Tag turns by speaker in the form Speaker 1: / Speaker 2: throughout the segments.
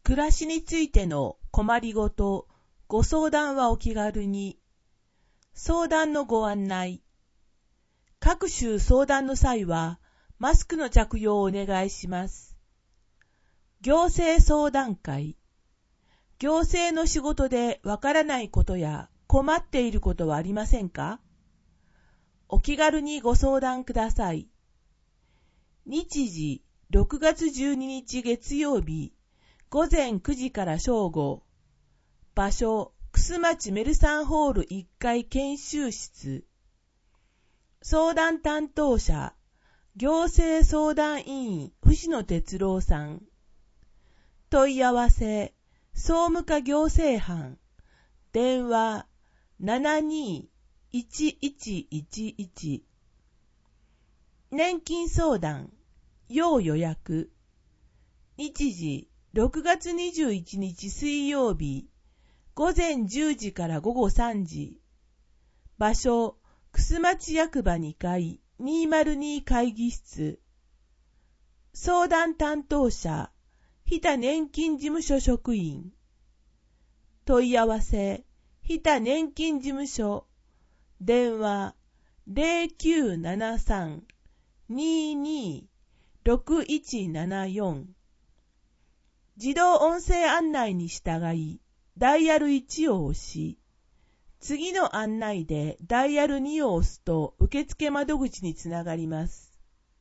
Speaker 1: 暮らしについての困りごと、ご相談はお気軽に。相談のご案内。各種相談の際は、マスクの着用をお願いします。行政相談会。行政の仕事でわからないことや困っていることはありませんか？お気軽にご相談ください。日時6月12日月曜日、午前9時から正午。場所、楠町メルサンホール1階研修室。相談担当者、行政相談委員、藤野哲郎さん。問い合わせ、総務課行政班。電話、72-1111。年金相談、要予約。日時、6月21日水曜日、午前10時から午後3時。場所、楠町役場2階202会議室。相談担当者、日田年金事務所職員。問い合わせ、日田年金事務所。電話、0973-22-6174。自動音声案内に従い、ダイヤル1を押し、次の案内でダイヤル2を押すと受付窓口につながります。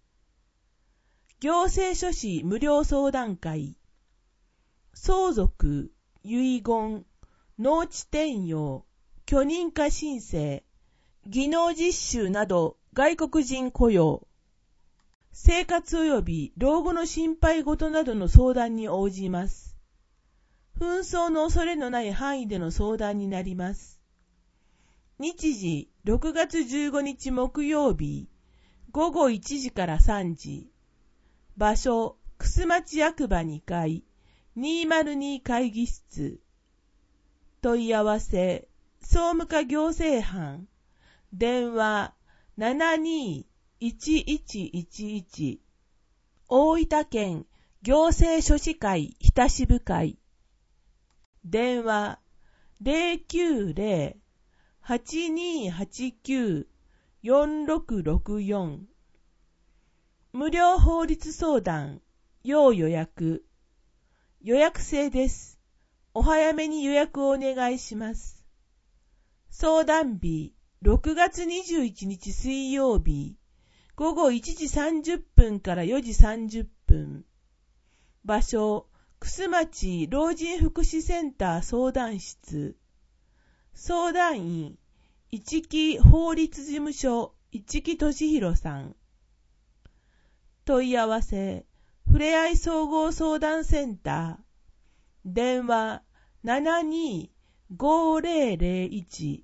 Speaker 1: 行政書士無料相談会。相続、遺言、農地転用、許認可申請、技能実習など外国人雇用、生活及び老後の心配事などの相談に応じます。紛争の恐れのない範囲での相談になります。日時6月15日木曜日、午後1時から3時。場所、楠町役場2階202会議室。問い合わせ、総務課行政班。電話、72-1111。大分県行政書士会日田支部会。電話、090-8289-4664。無料法律相談、要予約。予約制です。お早めに予約をお願いします。相談日、6月21日水曜日、午後1時30分から4時30分。場所、楠町老人福祉センター相談室。相談員、市木法律事務所、市木俊弘さん。問い合わせ、ふれあい総合相談センター。電話、72-5001。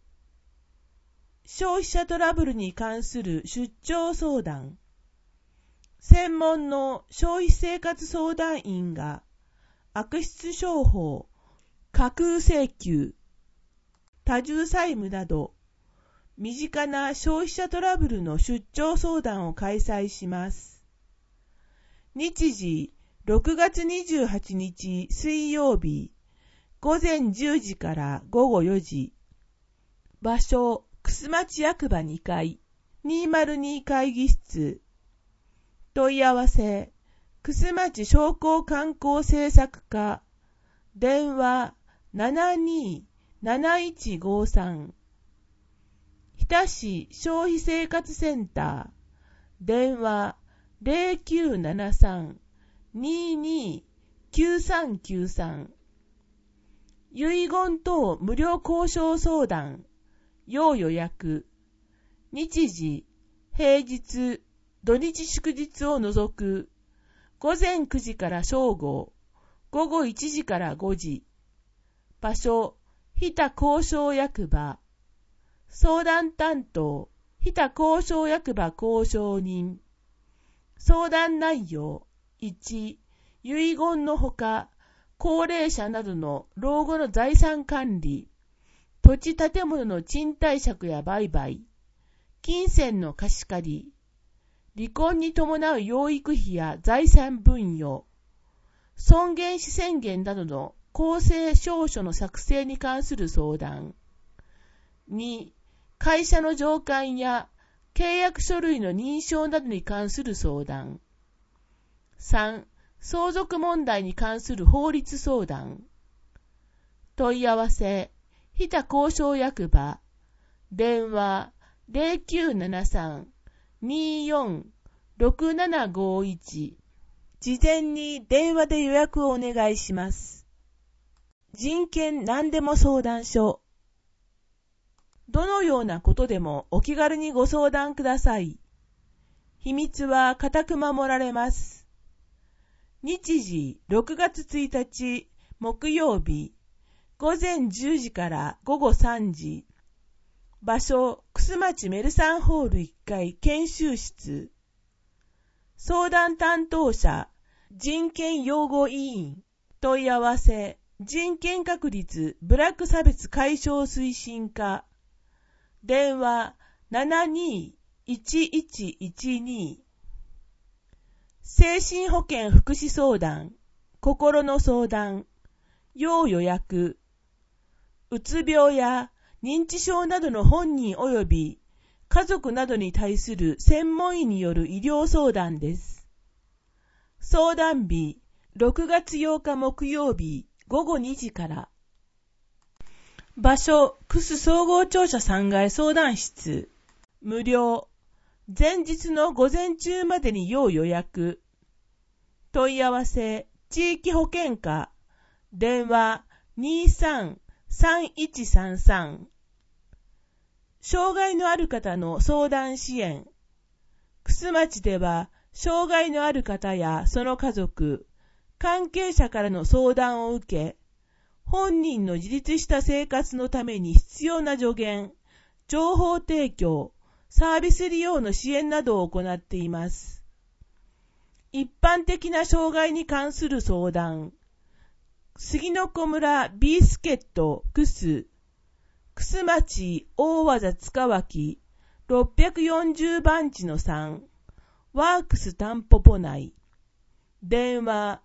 Speaker 1: 消費者トラブルに関する出張相談。専門の消費生活相談員が悪質商法、架空請求、多重債務など身近な消費者トラブルの出張相談を開催します。日時6月28日水曜日、午前10時から午後4時。場所、楠町役場2階202会議室。問い合わせ、楠町商工観光政策課。電話、72-7153。日田市消費生活センター。電話、0973-22-9393。遺言等無料交渉相談、要予約。日時、平日、土日祝日を除く、午前9時から正午、午後1時から5時。場所、日田交渉役場。相談担当、日田交渉役場交渉人。相談内容、1、遺言のほか、高齢者などの老後の財産管理、土地建物の賃貸借や売買、金銭の貸し借り、離婚に伴う養育費や財産分与、 尊厳死宣言などの公正証書の作成に関する相談。2、会社の上官や契約書類の認証などに関する相談。3、相続問題に関する法律相談。問い合わせ、日田交渉役場、電話 0973-24-6751。事前に電話で予約をお願いします。人権何でも相談所。どのようなことでもお気軽にご相談ください。秘密は固く守られます。日時6月1日木曜日、午前10時から午後3時。場所、楠町メルサンホール1階研修室。相談担当者、人権擁護委員。問い合わせ、人権確立ブラック差別解消推進課。電話 72-1112。精神保健福祉相談、心の相談、要予約。うつ病や認知症などの本人及び家族などに対する専門医による医療相談です。相談日、6月8日木曜日午後2時から。場所、楠総合庁舎3階相談室。無料。前日の午前中までに要予約。問い合わせ、地域保健課。電話 23-3133。障害のある方の相談支援。楠町では、障害のある方やその家族、関係者からの相談を受け、本人の自立した生活のために必要な助言、情報提供、サービス利用の支援などを行っています。一般的な障害に関する相談、杉の子村ビースケット楠町大技塚脇640番地の3、ワークスタンポポ内。電話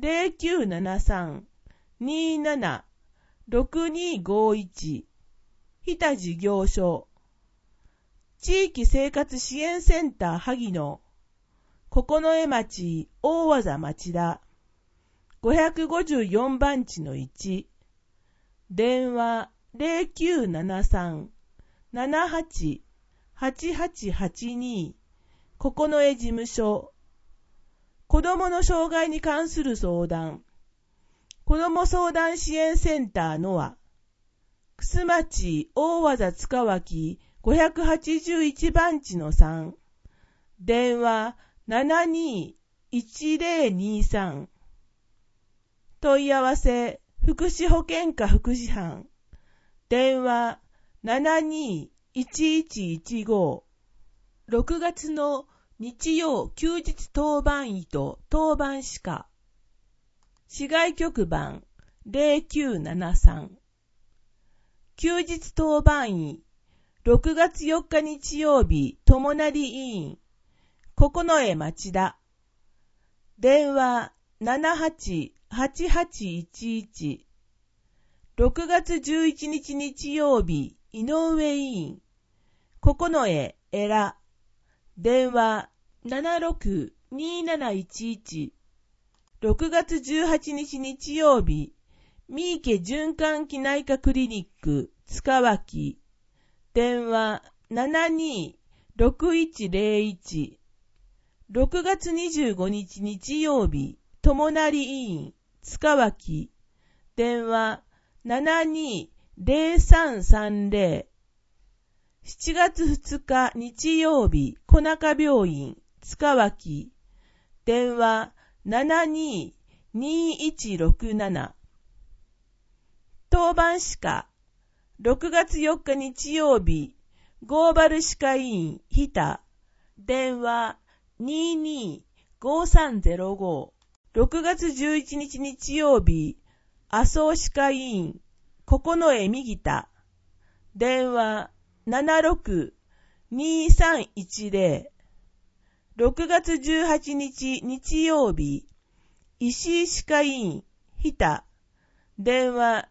Speaker 1: 0973-27-6251。日田事業所。地域生活支援センター萩野。九重町大技町田。554番地の1。電話 0973-78-8882。九重事務所。子どもの障害に関する相談。子ども相談支援センターのは、楠町大技塚脇581番地の3。電話 72-1023。問い合わせ、福祉保健課福祉班。電話 72-1115。6月の日曜休日当番医と当番歯科。市外局番 0973。休日当番医、6月4日日曜日友成委員、九重町田。電話 78-8811。6月11日日曜日井上委員、九重江良。電話 76-2711。6月18日日曜日、三池循環器内科クリニック塚脇。電話 72-6101。6月25日日曜日、友成委員塚脇。電話 72-0330。7月2日日曜日、小中病院塚脇。電話 72-2167。当番歯科、6月4日日曜日、ゴーバル歯科医院日田。電話 22-5305。6月11日日曜日、麻生歯科医院九重右田。電話 76-2310。6月18日日曜日、 石井歯科医院、日田、電話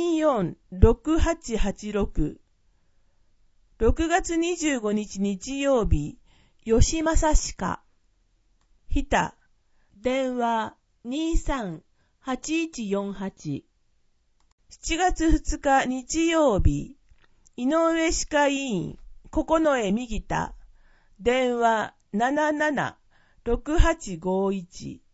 Speaker 1: 246886。6月25日日曜日、吉正歯科、日田、電話238148。7月2日日曜日、井上歯科医院、九重右田、電話776851。